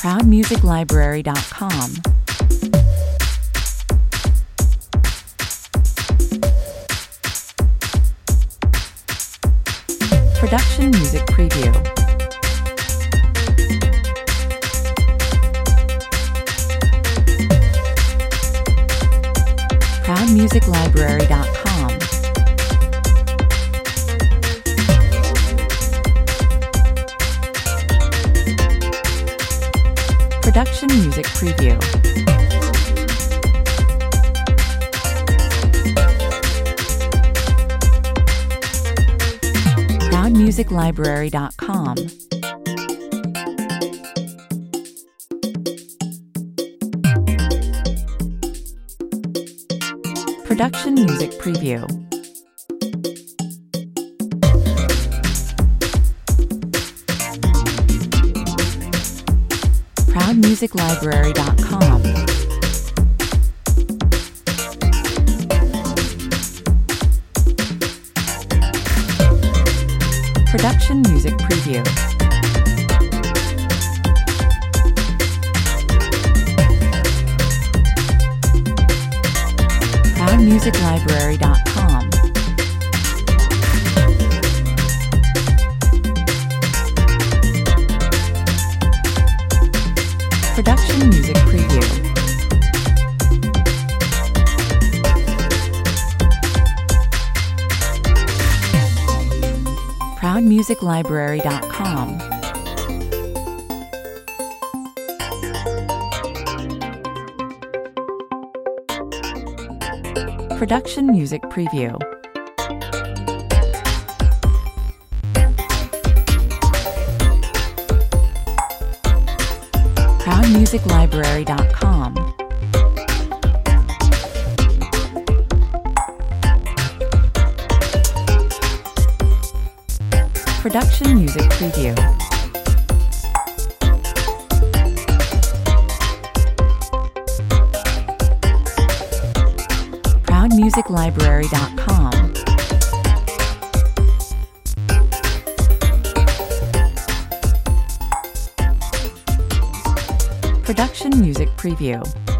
ProudMusicLibrary.com. Production Music Preview. ProudMusicLibrary.com. Production Music Preview. ProudMusicLibrary.com. Production Music Preview. ProudMusicLibrary.com. Production Music Preview. ProudMusicLibrary.com. Production Music Preview. ProudMusicLibrary.com. Production Music Preview. ProudMusicLibrary.com. Production Music Preview. ProudMusicLibrary.com. Production Music Preview.